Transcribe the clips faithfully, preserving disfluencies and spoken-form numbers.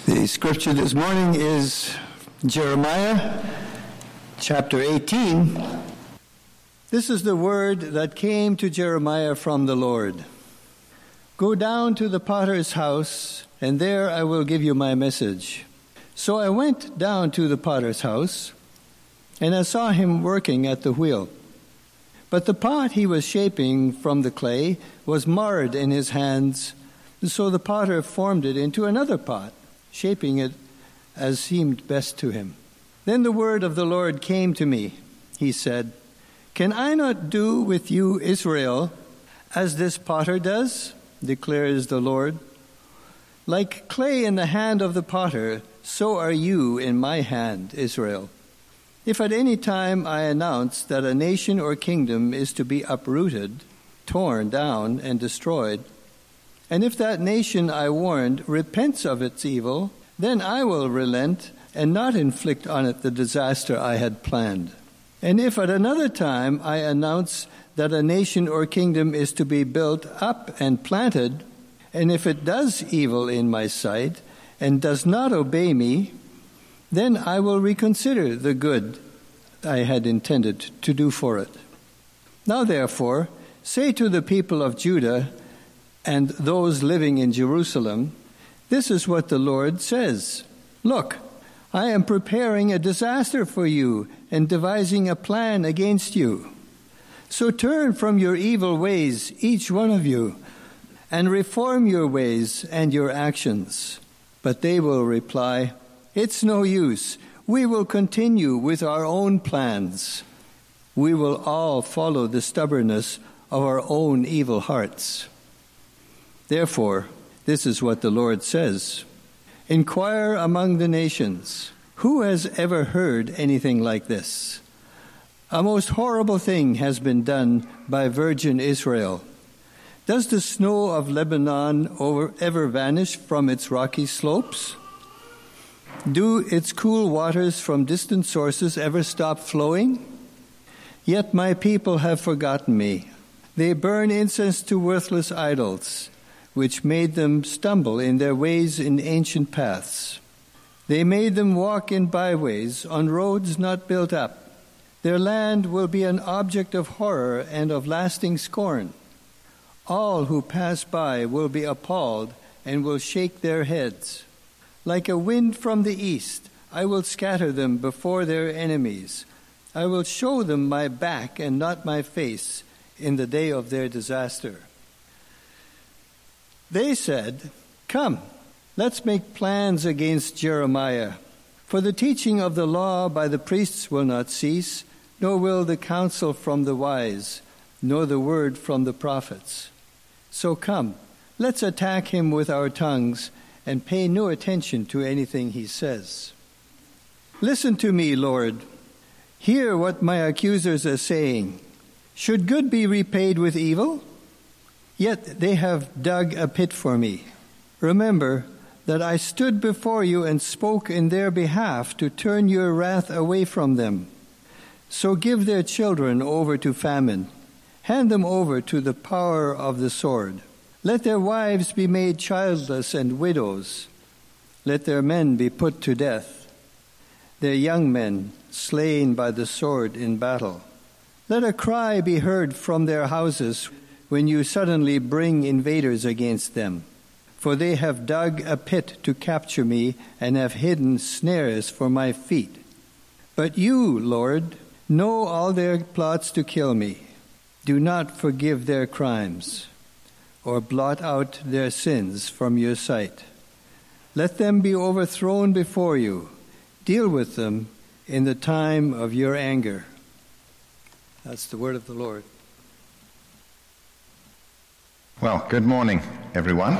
The scripture this morning is Jeremiah chapter eighteen. This is the word that came to Jeremiah from the Lord. Go down to the potter's house, and there I will give you my message. So I went down to the potter's house, and I saw him working at the wheel. But the pot he was shaping from the clay was marred in his hands, so the potter formed it into another pot, shaping it as seemed best to him. Then the word of the Lord came to me. He said, "Can I not do with you, Israel, as this potter does, declares the Lord? Like clay in the hand of the potter, so are you in my hand, Israel. If at any time I announce that a nation or kingdom is to be uprooted, torn down, and destroyed, and if that nation I warned repents of its evil, then I will relent and not inflict on it the disaster I had planned. And if at another time I announce that a nation or kingdom is to be built up and planted, and if it does evil in my sight and does not obey me, then I will reconsider the good I had intended to do for it. Now therefore, say to the people of Judah and those living in Jerusalem, this is what the Lord says. Look, I am preparing a disaster for you and devising a plan against you. So turn from your evil ways, each one of you, and reform your ways and your actions." But they will reply, "It's no use. We will continue with our own plans. We will all follow the stubbornness of our own evil hearts." Therefore, this is what the Lord says. Inquire among the nations, who has ever heard anything like this? A most horrible thing has been done by virgin Israel. Does the snow of Lebanon over, ever vanish from its rocky slopes? Do its cool waters from distant sources ever stop flowing? Yet my people have forgotten me. They burn incense to worthless idols, which made them stumble in their ways in ancient paths. They made them walk in byways on roads not built up. Their land will be an object of horror and of lasting scorn. All who pass by will be appalled and will shake their heads. Like a wind from the east, I will scatter them before their enemies. I will show them my back and not my face in the day of their disaster. They said, "Come, let's make plans against Jeremiah. For the teaching of the law by the priests will not cease, nor will the counsel from the wise, nor the word from the prophets. So come, let's attack him with our tongues and pay no attention to anything he says. Listen to me, Lord. Hear what my accusers are saying. Should good be repaid with evil? Yet they have dug a pit for me. Remember that I stood before you and spoke in their behalf to turn your wrath away from them. So give their children over to famine. Hand them over to the power of the sword. Let their wives be made childless and widows. Let their men be put to death, their young men slain by the sword in battle. Let a cry be heard from their houses when you suddenly bring invaders against them. For they have dug a pit to capture me and have hidden snares for my feet. But you, Lord, know all their plots to kill me. Do not forgive their crimes or blot out their sins from your sight. Let them be overthrown before you. Deal with them in the time of your anger." That's the word of the Lord. Well, good morning, everyone.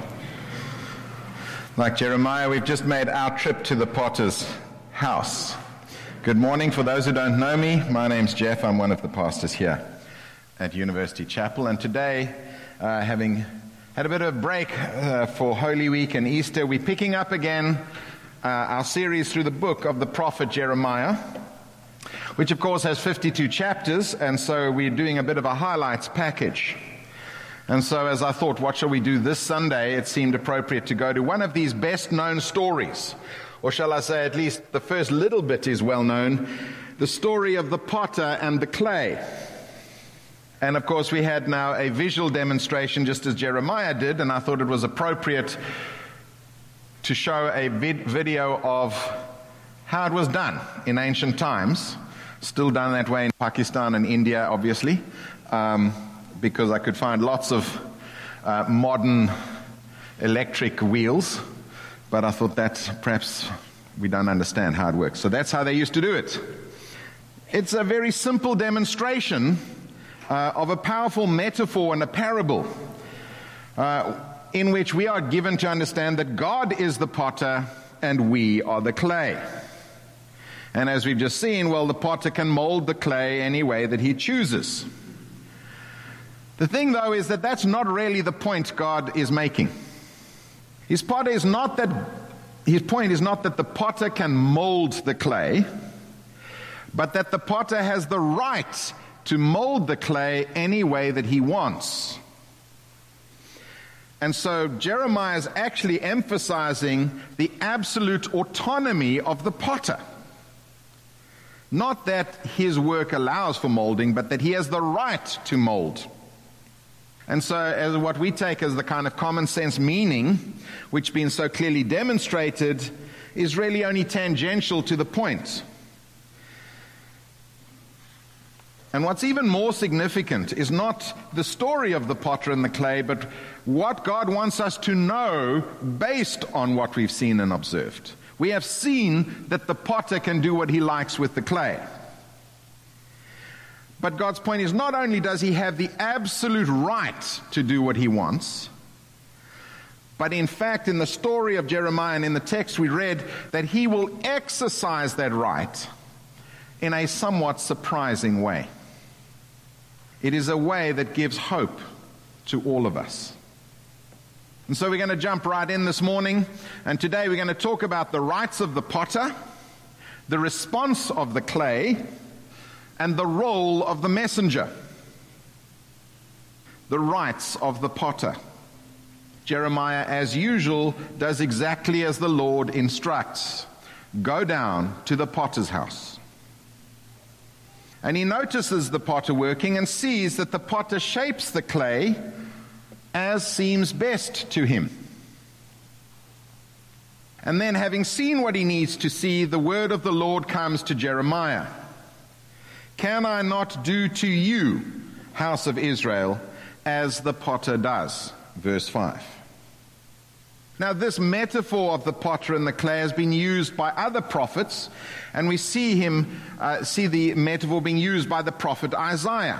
Like Jeremiah, we've just made our trip to the potter's house. Good morning. For those who don't know me, my name's Jeff. I'm one of the pastors here at University Chapel. And today, uh, having had a bit of a break uh, for Holy Week and Easter, we're picking up again uh, our series through the book of the prophet Jeremiah, which of course has fifty-two chapters, and so we're doing a bit of a highlights package. And so as I thought, what shall we do this Sunday, it seemed appropriate to go to one of these best-known stories. Or shall I say, at least the first little bit is well known, the story of the potter and the clay. And of course we had now a visual demonstration just as Jeremiah did, and I thought it was appropriate to show a vid- video of how it was done in ancient times. Still done that way in Pakistan and India, obviously, um, because I could find lots of uh, modern electric wheels, but I thought that perhaps we don't understand how it works. So that's how they used to do it. It's a very simple demonstration uh, of a powerful metaphor and a parable uh, in which we are given to understand that God is the potter and we are the clay. And as we've just seen, well, the potter can mold the clay any way that he chooses. The thing, though, is that that's not really the point God is making. His potter is not that, his point is not that the potter can mold the clay, but that the potter has the right to mold the clay any way that he wants. And so Jeremiah is actually emphasizing the absolute autonomy of the potter. Not that his work allows for molding, but that he has the right to mold. And so as what we take as the kind of common sense meaning, which has been so clearly demonstrated, is really only tangential to the point. And what's even more significant is not the story of the potter and the clay, but what God wants us to know based on what we've seen and observed. We have seen that the potter can do what he likes with the clay. But God's point is not only does he have the absolute right to do what he wants, but in fact in the story of Jeremiah and in the text we read that he will exercise that right in a somewhat surprising way. It is a way that gives hope to all of us. And so we're going to jump right in this morning, and today we're going to talk about the rights of the potter, the response of the clay, and the role of the messenger. The rights of the potter. Jeremiah, as usual, does exactly as the Lord instructs. Go down to the potter's house. And he notices the potter working and sees that the potter shapes the clay as seems best to him. And then, having seen what he needs to see, the word of the Lord comes to Jeremiah. Can I not do to you, house of Israel, as the potter does? Verse five. Now, this metaphor of the potter and the clay has been used by other prophets, and we see him uh, see the metaphor being used by the prophet Isaiah.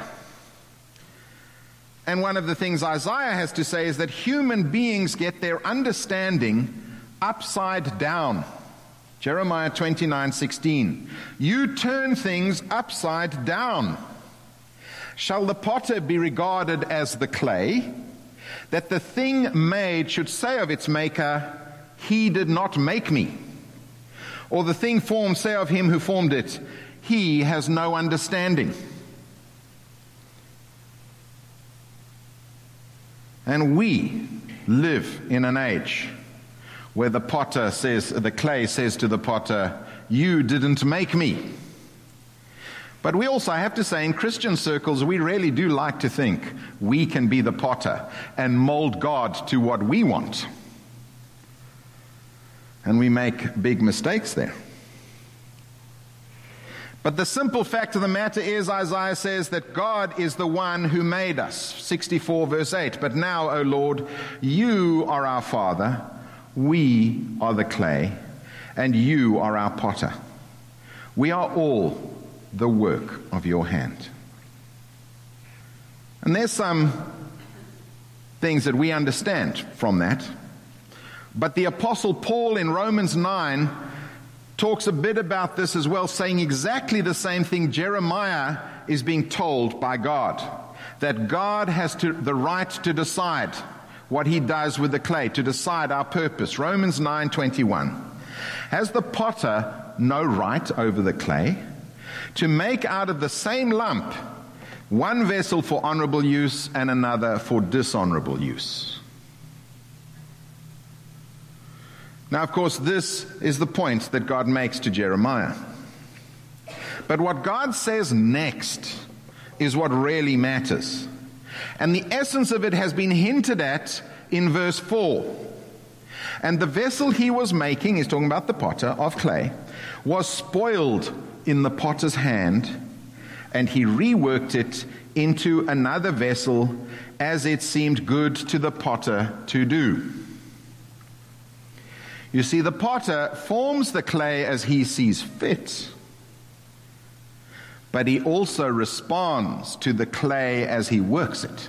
And one of the things Isaiah has to say is that human beings get their understanding upside down. Jeremiah twenty-nine sixteen. You turn things upside down. Shall the potter be regarded as the clay, that the thing made should say of its maker, he did not make me? Or the thing formed say of him who formed it, he has no understanding? And we live in an age where the potter says, the clay says to the potter, you didn't make me. But we also, I have to say, in Christian circles, we really do like to think we can be the potter and mold God to what we want. And we make big mistakes there. But the simple fact of the matter is, Isaiah says that God is the one who made us. sixty-four verse eight. But now, O Lord, you are our Father, we are the clay, and you are our potter. We are all the work of your hand. And there's some things that we understand from that. But the Apostle Paul in Romans nine talks a bit about this as well, saying exactly the same thing Jeremiah is being told by God. That God has to, the right to decide what he does with the clay, to decide our purpose. Romans nine twenty-one. Has the potter no right over the clay, to make out of the same lump one vessel for honorable use and another for dishonorable use. Now, of course, this is the point that God makes to Jeremiah. But what God says next is what really matters. And the essence of it has been hinted at in verse four. And the vessel he was making, he's talking about the potter of clay, was spoiled in the potter's hand, and he reworked it into another vessel as it seemed good to the potter to do. You see, the potter forms the clay as he sees fit, but he also responds to the clay as he works it.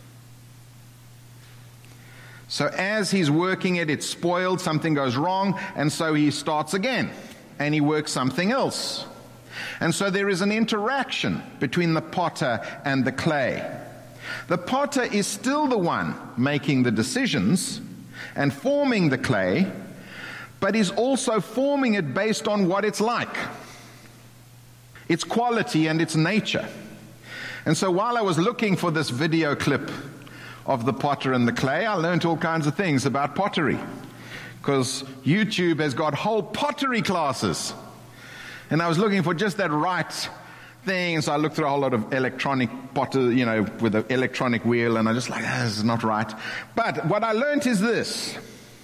So as he's working it, it's spoiled, something goes wrong, and so he starts again, and he works something else. And so there is an interaction between the potter and the clay. The potter is still the one making the decisions and forming the clay, but is also forming it based on what it's like, its quality and its nature. And so while I was looking for this video clip of the potter and the clay, I learned all kinds of things about pottery, because YouTube has got whole pottery classes. And I was looking for just that right thing, so I looked through a whole lot of electronic potter, you know, with an electronic wheel, and I just like, ah, this is not right. But what I learned is this,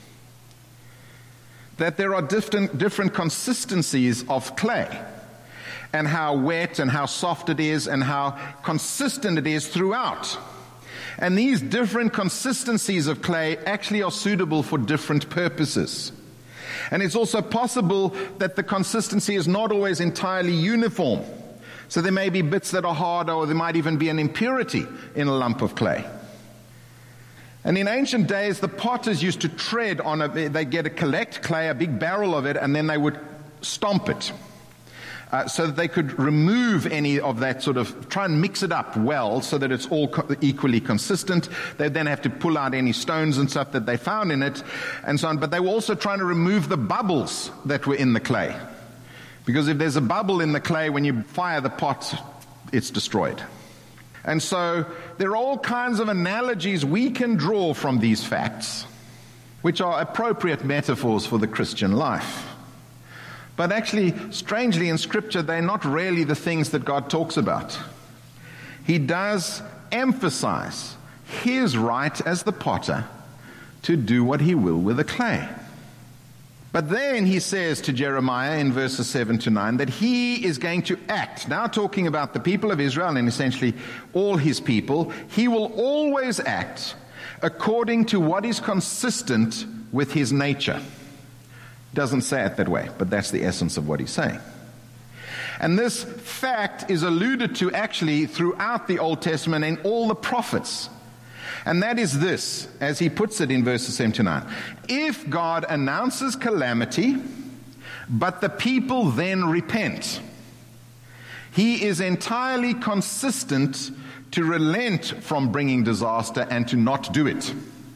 that there are different, different consistencies of clay, and how wet and how soft it is and how consistent it is throughout. And these different consistencies of clay actually are suitable for different purposes. And it's also possible that the consistency is not always entirely uniform. So there may be bits that are harder, or there might even be an impurity in a lump of clay. And in ancient days, the potters used to tread on a, they'd get a collect clay, a big barrel of it, and then they would stomp it. Uh, so that they could remove any of that sort of, try and mix it up well so that it's all co- equally consistent. They'd then have to pull out any stones and stuff that they found in it and so on. But they were also trying to remove the bubbles that were in the clay. Because if there's a bubble in the clay, when you fire the pot, it's destroyed. And so there are all kinds of analogies we can draw from these facts, which are appropriate metaphors for the Christian life. But actually, strangely, in Scripture, they're not really the things that God talks about. He does emphasize his right as the potter to do what he will with the clay. But then he says to Jeremiah in verses seven to nine that he is going to act. Now talking about the people of Israel and essentially all his people, he will always act according to what is consistent with his nature. Doesn't say it that way, but that's the essence of what he's saying. And this fact is alluded to actually throughout the Old Testament and all the prophets. And that is this, as he puts it in verses seven to nine. If God announces calamity, but the people then repent, he is entirely consistent to relent from bringing disaster and to not do it.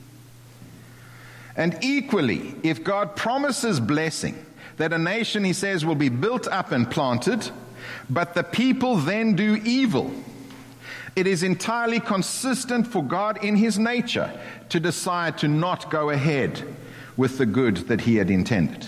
And equally, if God promises blessing, that a nation, he says, will be built up and planted, but the people then do evil, it is entirely consistent for God in his nature to decide to not go ahead with the good that he had intended.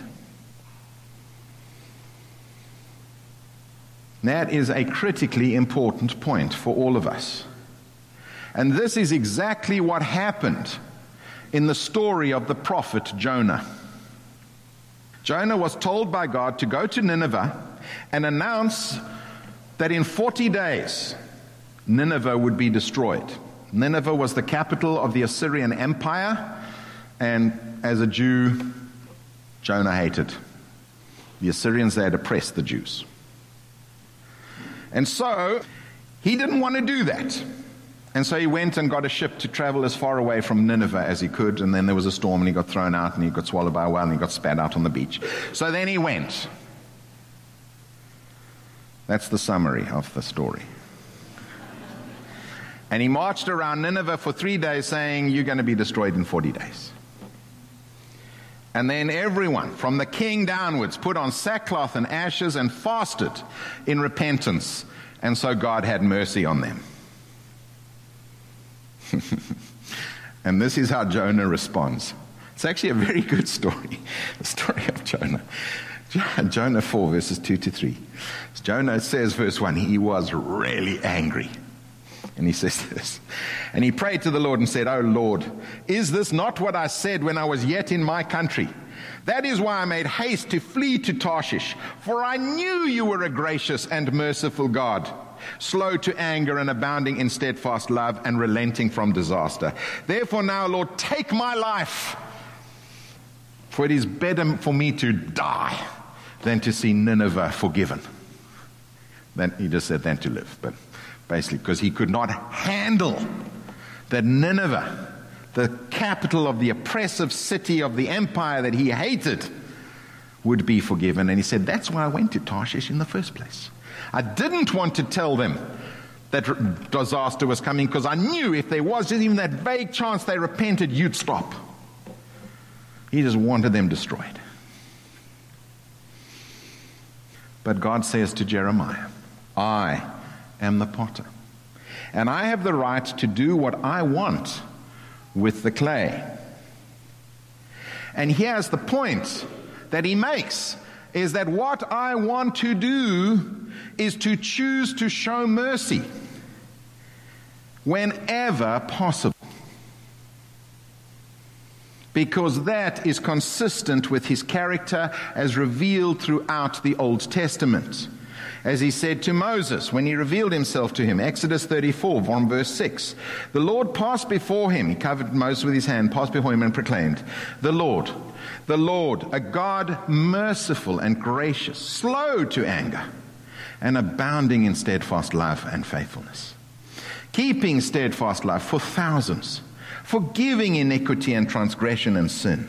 That is a critically important point for all of us. And this is exactly what happened in the story of the prophet Jonah. Jonah was told by God to go to Nineveh and announce that in forty days Nineveh would be destroyed. Nineveh was the capital of the Assyrian Empire, and as a Jew, Jonah hated the Assyrians. They had oppressed the Jews. And so he didn't want to do that. And so he went and got a ship to travel as far away from Nineveh as he could, and then there was a storm and he got thrown out and he got swallowed by a whale and he got spat out on the beach. So then he went. That's the summary of the story. And he marched around Nineveh for three days saying, you're going to be destroyed in forty days. And then everyone, from the king downwards, put on sackcloth and ashes and fasted in repentance. And so God had mercy on them. And this is how Jonah responds. It's actually a very good story, the story of Jonah. Jonah four, verses two to three. Jonah says, verse one, he was really angry. And he says this, and he prayed to the Lord and said, "O Lord, is this not what I said when I was yet in my country? That is why I made haste to flee to Tarshish, for I knew you were a gracious and merciful God, slow to anger and abounding in steadfast love and relenting from disaster. Therefore now, Lord, take my life, for it is better for me to die than to see Nineveh forgiven." Then he just said than to live, but basically because he could not handle that Nineveh, the capital of the oppressive city of the empire that he hated, would be forgiven. And he said, that's why I went to Tarshish in the first place. I didn't want to tell them that disaster was coming, because I knew if there was just even that vague chance they repented, you'd stop. He just wanted them destroyed. But God says to Jeremiah, I am the potter, and I have the right to do what I want with the clay. And here's the point that he makes, is that what I want to do is to choose to show mercy whenever possible, because that is consistent with his character as revealed throughout the Old Testament. As he said to Moses when he revealed himself to him, Exodus thirty-four, from verse six, the Lord passed before him, he covered Moses with his hand, passed before him and proclaimed, the Lord, the Lord, a God merciful and gracious, slow to anger, and abounding in steadfast love and faithfulness, keeping steadfast love for thousands, forgiving iniquity and transgression and sin,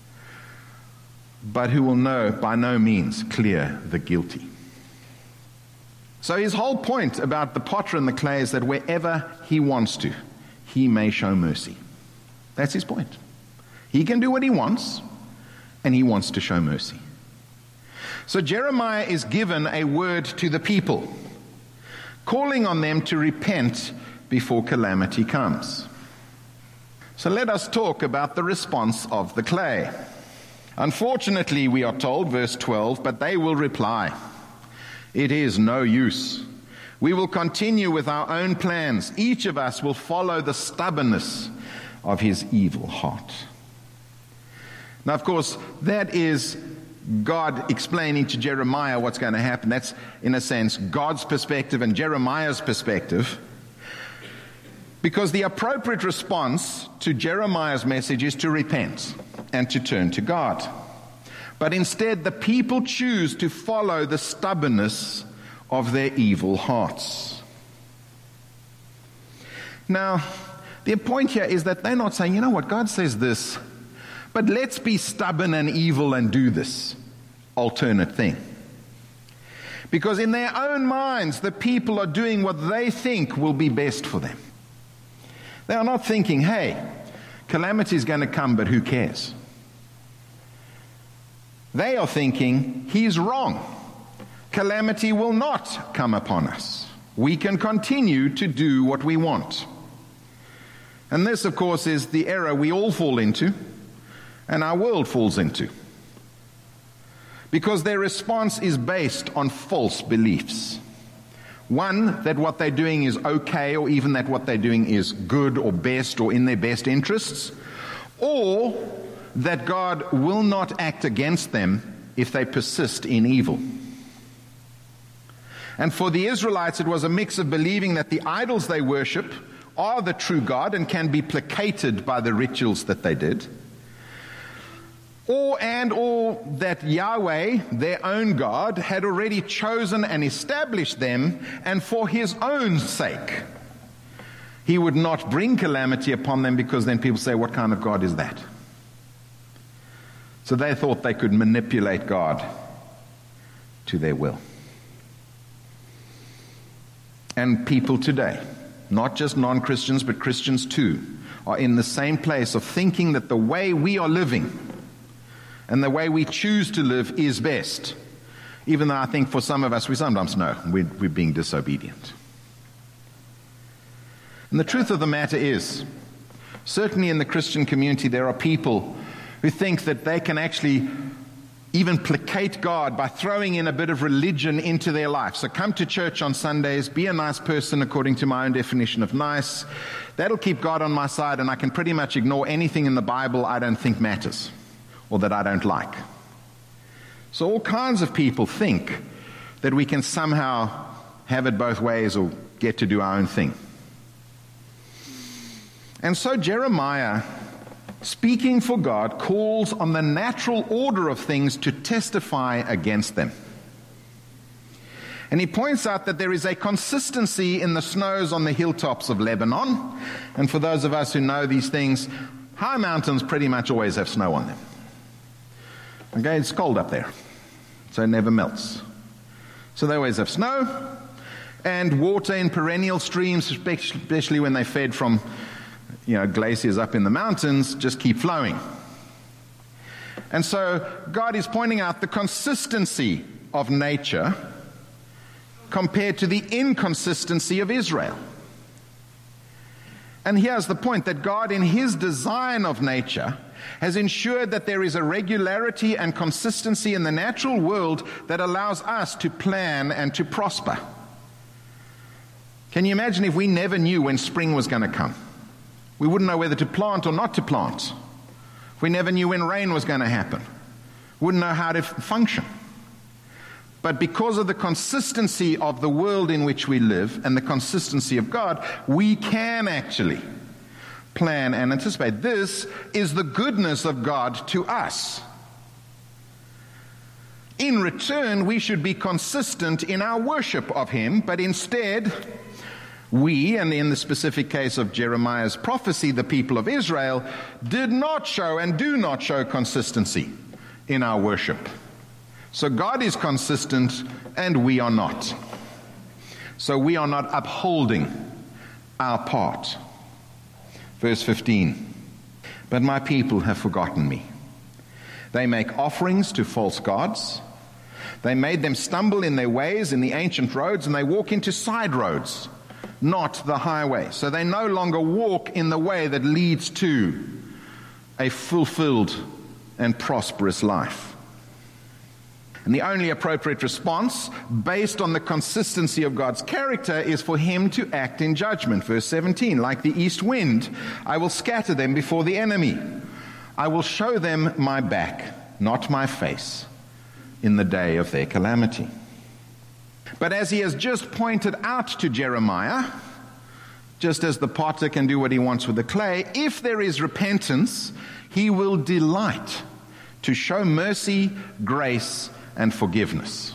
but who will know by no means clear the guilty. So his whole point about the potter and the clay is that wherever he wants to, he may show mercy. That's his point. He can do what he wants, and he wants to show mercy. So Jeremiah is given a word to the people, calling on them to repent before calamity comes. So let us talk about the response of the clay. Unfortunately, we are told, verse twelve, but they will reply, it is no use. We will continue with our own plans. Each of us will follow the stubbornness of his evil heart. Now, of course, that is God explaining to Jeremiah what's going to happen. That's, in a sense, God's perspective and Jeremiah's perspective. Because the appropriate response to Jeremiah's message is to repent and to turn to God. But instead, the people choose to follow the stubbornness of their evil hearts. Now, the point here is that they're not saying, you know what, God says this, but let's be stubborn and evil and do this alternate thing. Because in their own minds, the people are doing what they think will be best for them. They are not thinking, hey, calamity is going to come, but who cares? They are thinking, he's wrong. Calamity will not come upon us. We can continue to do what we want. And this, of course, is the error we all fall into, and our world falls into. Because their response is based on false beliefs. One, that what they're doing is okay, or even that what they're doing is good or best or in their best interests, or that God will not act against them if they persist in evil. And for the Israelites, it was a mix of believing that the idols they worship are the true God and can be placated by the rituals that they did, or and or that Yahweh, their own God, had already chosen and established them, and for his own sake, he would not bring calamity upon them, because then people say, what kind of God is that? So they thought they could manipulate God to their will. And people today, not just non-Christians, but Christians too, are in the same place of thinking that the way we are living and the way we choose to live is best. Even though I think for some of us, we sometimes know we're, we're being disobedient. And the truth of the matter is, certainly in the Christian community, there are people who think that they can actually even placate God by throwing in a bit of religion into their life. So come to church on Sundays, be a nice person according to my own definition of nice. That'll keep God on my side, and I can pretty much ignore anything in the Bible I don't think matters or that I don't like. So all kinds of people think that we can somehow have it both ways or get to do our own thing. And so Jeremiah, speaking for God, calls on the natural order of things to testify against them. And he points out that there is a consistency in the snows on the hilltops of Lebanon. And for those of us who know these things, high mountains pretty much always have snow on them. Okay, it's cold up there, so it never melts. So they always have snow, and water in perennial streams, especially when they're fed from you know, glaciers up in the mountains, just keep flowing. And so God is pointing out the consistency of nature compared to the inconsistency of Israel. And here's the point, that God in his design of nature has ensured that there is a regularity and consistency in the natural world that allows us to plan and to prosper. Can you imagine if we never knew when spring was going to come? We wouldn't know whether to plant or not to plant. If we never knew when rain was going to happen, we wouldn't know how to f- function. But because of the consistency of the world in which we live and the consistency of God, we can actually plan and anticipate. This is the goodness of God to us. In return, we should be consistent in our worship of him, but instead, we, and in the specific case of Jeremiah's prophecy, the people of Israel, did not show and do not show consistency in our worship. So God is consistent and we are not. So we are not upholding our part. Verse fifteen, but my people have forgotten me. They make offerings to false gods. They made them stumble in their ways in the ancient roads, and they walk into side roads, not the highway. So they no longer walk in the way that leads to a fulfilled and prosperous life. And the only appropriate response, based on the consistency of God's character, is for him to act in judgment. Verse seventeen, like the east wind, I will scatter them before the enemy. I will show them my back, not my face, in the day of their calamity. But as he has just pointed out to Jeremiah, just as the potter can do what he wants with the clay, if there is repentance, he will delight to show mercy, grace, and forgiveness.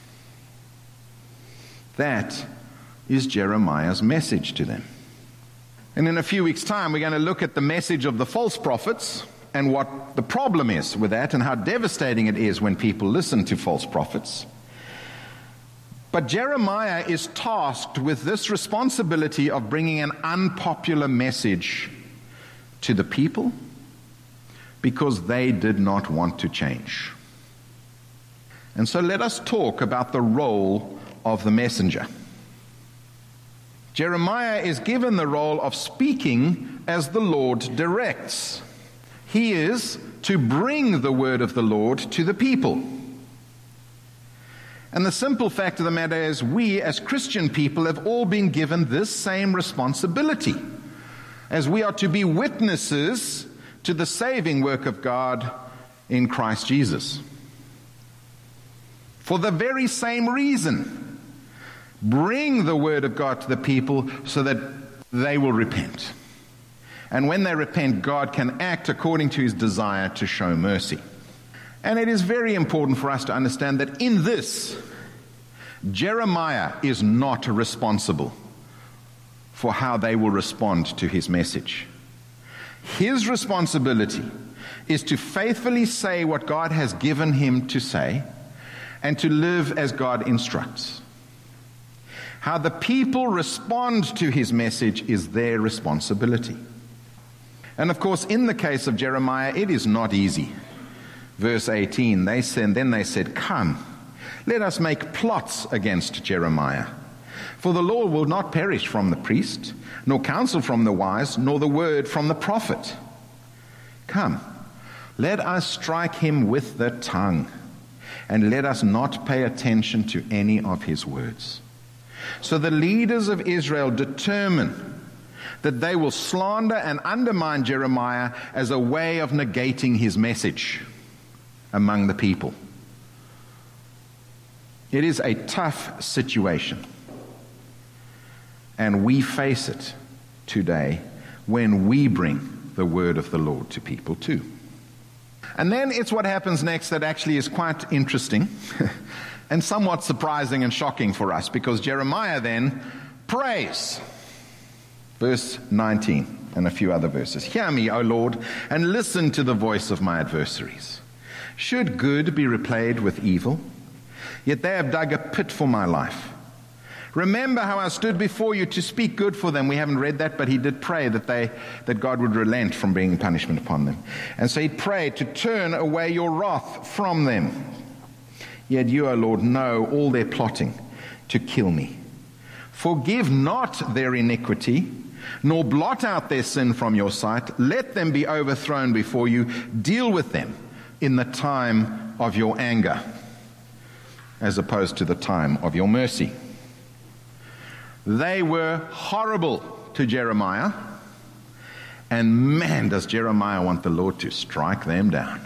That is Jeremiah's message to them. And in a few weeks' time, we're going to look at the message of the false prophets and what the problem is with that and how devastating it is when people listen to false prophets. But Jeremiah is tasked with this responsibility of bringing an unpopular message to the people because they did not want to change. And so let us talk about the role of the messenger. Jeremiah is given the role of speaking as the Lord directs. He is to bring the word of the Lord to the people. And the simple fact of the matter is, we as Christian people have all been given this same responsibility, as we are to be witnesses to the saving work of God in Christ Jesus. For the very same reason, bring the word of God to the people so that they will repent. And when they repent, God can act according to his desire to show mercy. And it is very important for us to understand that in this, Jeremiah is not responsible for how they will respond to his message. His responsibility is to faithfully say what God has given him to say and to live as God instructs. How the people respond to his message is their responsibility. And of course, in the case of Jeremiah, it is not easy. Verse eighteen, they said, then they said, come, let us make plots against Jeremiah For the law will not perish from the priest, nor counsel from the wise, nor the word from the prophet. Come, let us strike him with the tongue, and let us not pay attention to any of his words. So the leaders of Israel determine that they will slander and undermine Jeremiah as a way of negating his message among the people. It is a tough situation. And we face it today when we bring the word of the Lord to people too. And then it's what happens next that actually is quite interesting and somewhat surprising and shocking for us, because Jeremiah then prays. Verse nineteen and a few other verses. Hear me, O Lord, and listen to the voice of my adversaries. Should good be repaid with evil? Yet they have dug a pit for my life. Remember how I stood before you to speak good for them. We haven't read that, but he did pray that they that God would relent from bringing punishment upon them. And so he prayed to turn away your wrath from them. Yet you, O Lord, know all their plotting to kill me. Forgive not their iniquity, nor blot out their sin from your sight. Let them be overthrown before you. Deal with them in the time of your anger, as opposed to the time of your mercy. They were horrible to Jeremiah, and man, does Jeremiah want the Lord to strike them down.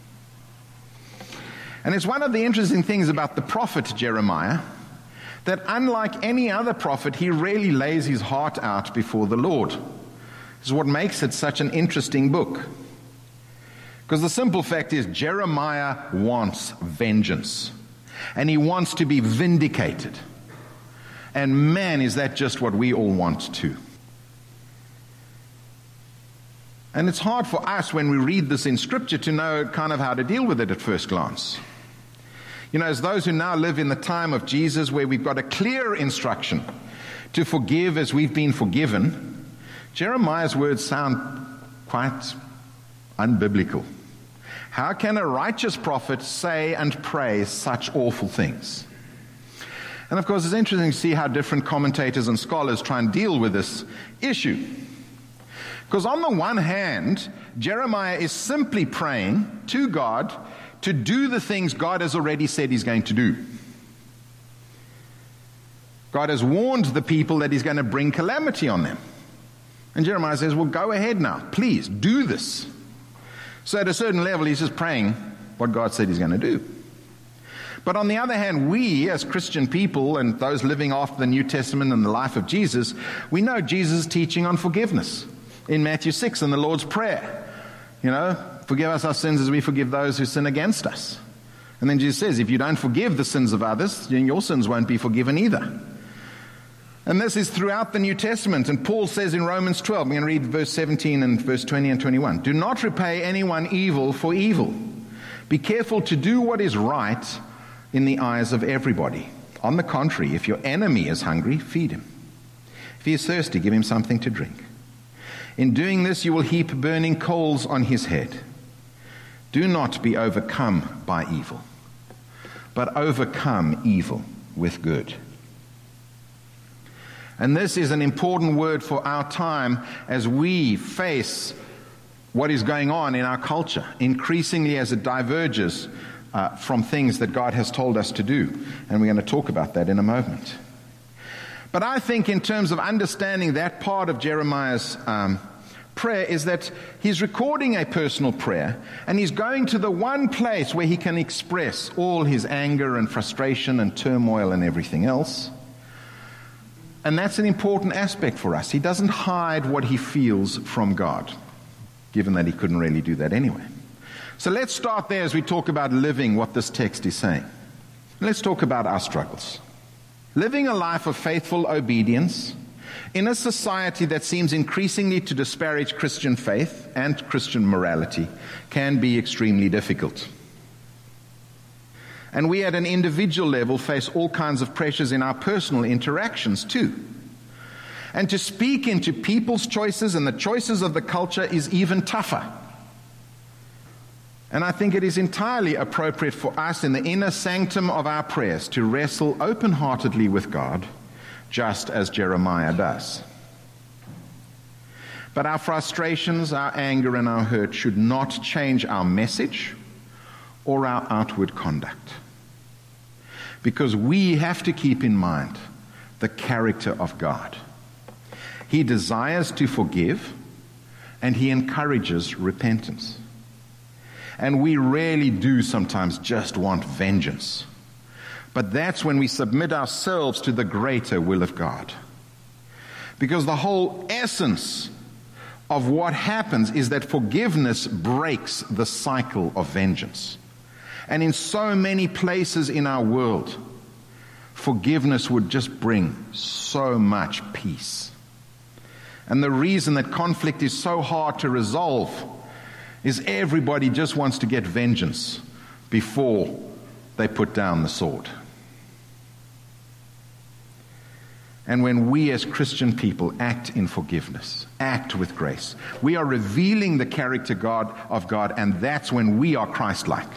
And it's one of the interesting things about the prophet Jeremiah, that unlike any other prophet, he really lays his heart out before the Lord. This is what makes it such an interesting book. Because the simple fact is, Jeremiah wants vengeance. And he wants to be vindicated. And man, is that just what we all want too. And it's hard for us when we read this in Scripture to know kind of how to deal with it at first glance. You know, as those who now live in the time of Jesus, where we've got a clear instruction to forgive as we've been forgiven, Jeremiah's words sound quite unbiblical. How can a righteous prophet say and pray such awful things? And of course, it's interesting to see how different commentators and scholars try and deal with this issue. Because on the one hand, Jeremiah is simply praying to God to do the things God has already said he's going to do. God has warned the people that he's going to bring calamity on them. And Jeremiah says, well, go ahead now. Please, do this. So at a certain level, he's just praying what God said he's going to do. But on the other hand, we as Christian people and those living after the New Testament and the life of Jesus, we know Jesus' teaching on forgiveness in Matthew six in the Lord's Prayer. You know, forgive us our sins as we forgive those who sin against us. And then Jesus says, if you don't forgive the sins of others, then your sins won't be forgiven either. And this is throughout the New Testament. And Paul says in Romans twelve, we're going to read verse seventeen and verse twenty and twenty-one. Do not repay anyone evil for evil. Be careful to do what is right in the eyes of everybody. On the contrary, if your enemy is hungry, feed him. If he is thirsty, give him something to drink. In doing this, you will heap burning coals on his head. Do not be overcome by evil, but overcome evil with good. And this is an important word for our time as we face what is going on in our culture, increasingly as it diverges uh, from things that God has told us to do. And we're going to talk about that in a moment. But I think in terms of understanding that part of Jeremiah's um, prayer is that he's recording a personal prayer, and he's going to the one place where he can express all his anger and frustration and turmoil and everything else. And that's an important aspect for us. He doesn't hide what he feels from God, given that he couldn't really do that anyway. So let's start there as we talk about living what this text is saying. Let's talk about our struggles. Living a life of faithful obedience in a society that seems increasingly to disparage Christian faith and Christian morality can be extremely difficult. And we at an individual level face all kinds of pressures in our personal interactions too. And to speak into people's choices and the choices of the culture is even tougher. And I think it is entirely appropriate for us in the inner sanctum of our prayers to wrestle open-heartedly with God just as Jeremiah does. But our frustrations, our anger, and our hurt should not change our message or our outward conduct. Because we have to keep in mind the character of God. He desires to forgive, and He encourages repentance. And we rarely do sometimes just want vengeance. But that's when we submit ourselves to the greater will of God. Because the whole essence of what happens is that forgiveness breaks the cycle of vengeance. And in so many places in our world, forgiveness would just bring so much peace. And the reason that conflict is so hard to resolve is everybody just wants to get vengeance before they put down the sword. And when we as Christian people act in forgiveness, act with grace, we are revealing the character God of God, and that's when we are Christ-like.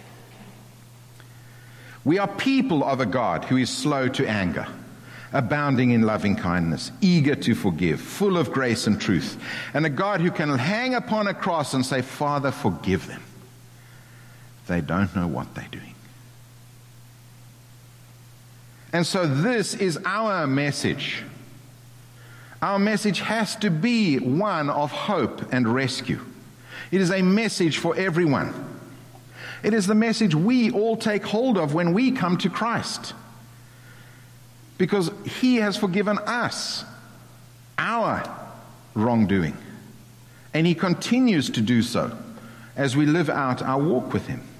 We are people of a God who is slow to anger, abounding in loving kindness, eager to forgive, full of grace and truth, and a God who can hang upon a cross and say, Father, forgive them. They don't know what they're doing. And so this is our message. Our message has to be one of hope and rescue. It is a message for everyone. It is the message we all take hold of when we come to Christ. Because He has forgiven us our wrongdoing. And He continues to do so as we live out our walk with Him.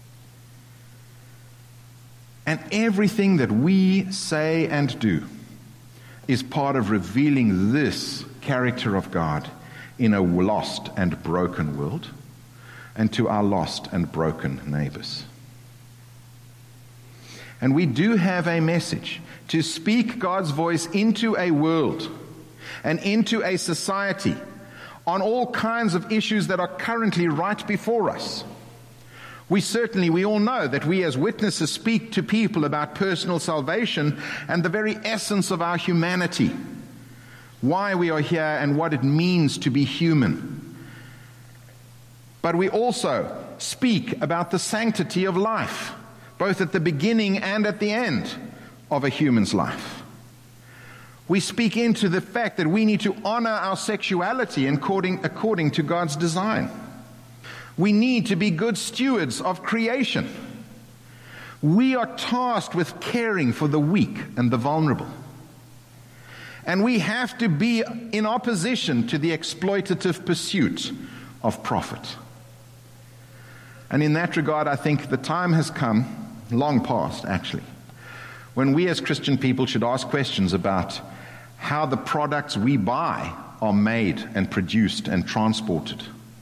And everything that we say and do is part of revealing this character of God in a lost and broken world and to our lost and broken neighbors. And we do have a message to speak God's voice into a world and into a society on all kinds of issues that are currently right before us. We certainly, we all know that we as witnesses speak to people about personal salvation and the very essence of our humanity, why we are here and what it means to be human. But we also speak about the sanctity of life, both at the beginning and at the end of a human's life. We speak into the fact that we need to honor our sexuality according, according to God's design. We need to be good stewards of creation. We are tasked with caring for the weak and the vulnerable. And we have to be in opposition to the exploitative pursuit of profit. And in that regard, I think the time has come, long past actually, when we as Christian people should ask questions about how the products we buy are made and produced and transported.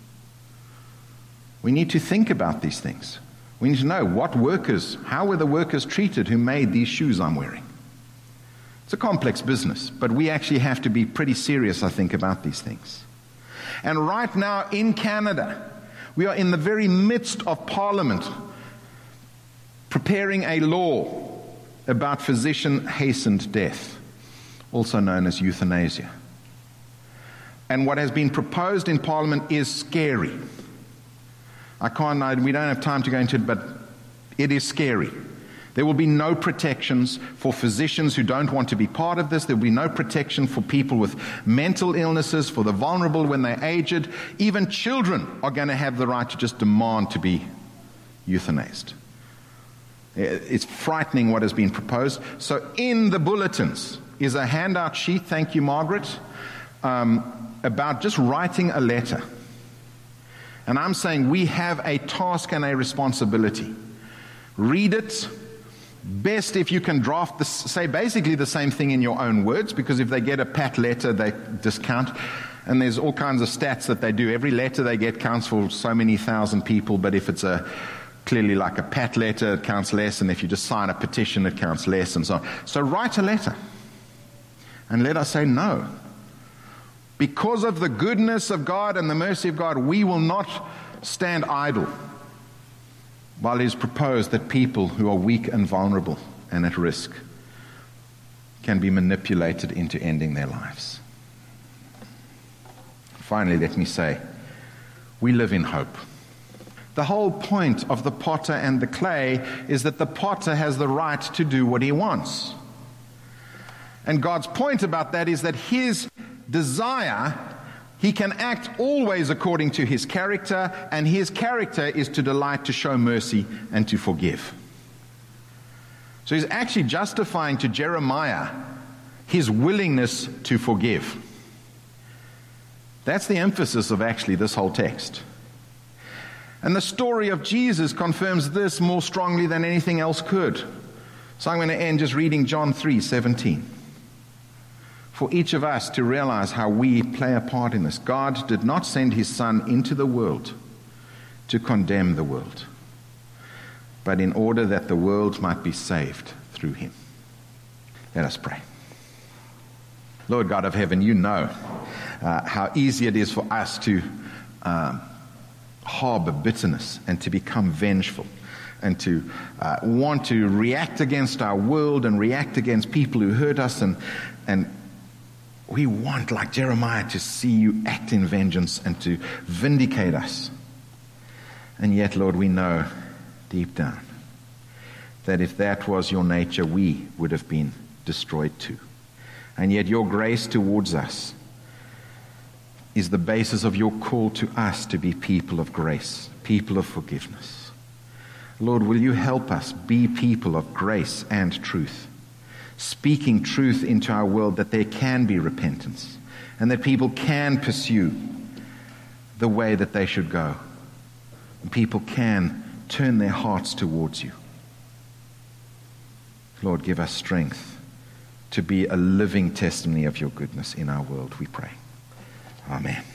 We need to think about these things. We need to know what workers, how were the workers treated who made these shoes I'm wearing? It's a complex business, but we actually have to be pretty serious, I think, about these things. And right now in Canada, we are in the very midst of Parliament preparing a law about physician-hastened death, also known as euthanasia. And what has been proposed in Parliament is scary. I can't, I, we don't have time to go into it, but it is scary. There will be no protections for physicians who don't want to be part of this. There will be no protection for people with mental illnesses, for the vulnerable when they're aged. Even children are going to have the right to just demand to be euthanized. It's frightening what has been proposed. So in the bulletins is a handout sheet, thank you, Margaret, um, about just writing a letter. And I'm saying we have a task and a responsibility. Read it. Best if you can draft, this, say basically the same thing in your own words, because if they get a pat letter, they discount. And there's all kinds of stats that they do. Every letter they get counts for so many thousand people, but if it's a clearly like a pat letter, it counts less, and if you just sign a petition, it counts less, and so on. So write a letter. And let us say no. Because of the goodness of God and the mercy of God, we will not stand idle while it is proposed that people who are weak and vulnerable and at risk can be manipulated into ending their lives. Finally, let me say, we live in hope. The whole point of the potter and the clay is that the potter has the right to do what he wants. And God's point about that is that his desire, he can act always according to his character, and his character is to delight to show mercy and to forgive. So he's actually justifying to Jeremiah his willingness to forgive. That's the emphasis of actually this whole text. And the story of Jesus confirms this more strongly than anything else could. So I'm going to end just reading John three seventeen. For each of us to realize how we play a part in this. God did not send his Son into the world to condemn the world, but in order that the world might be saved through him. Let us pray. Lord God of heaven, you know uh, how easy it is for us to um, harbor bitterness and to become vengeful and to uh, want to react against our world and react against people who hurt us. And, and we want, like Jeremiah, to see you act in vengeance and to vindicate us. And yet, Lord, we know deep down that if that was your nature, we would have been destroyed too. And yet your grace towards us is the basis of your call to us to be people of grace, people of forgiveness. Lord, will you help us be people of grace and truth, speaking truth into our world that there can be repentance and that people can pursue the way that they should go. And people can turn their hearts towards you. Lord, give us strength to be a living testimony of your goodness in our world, we pray. Amen.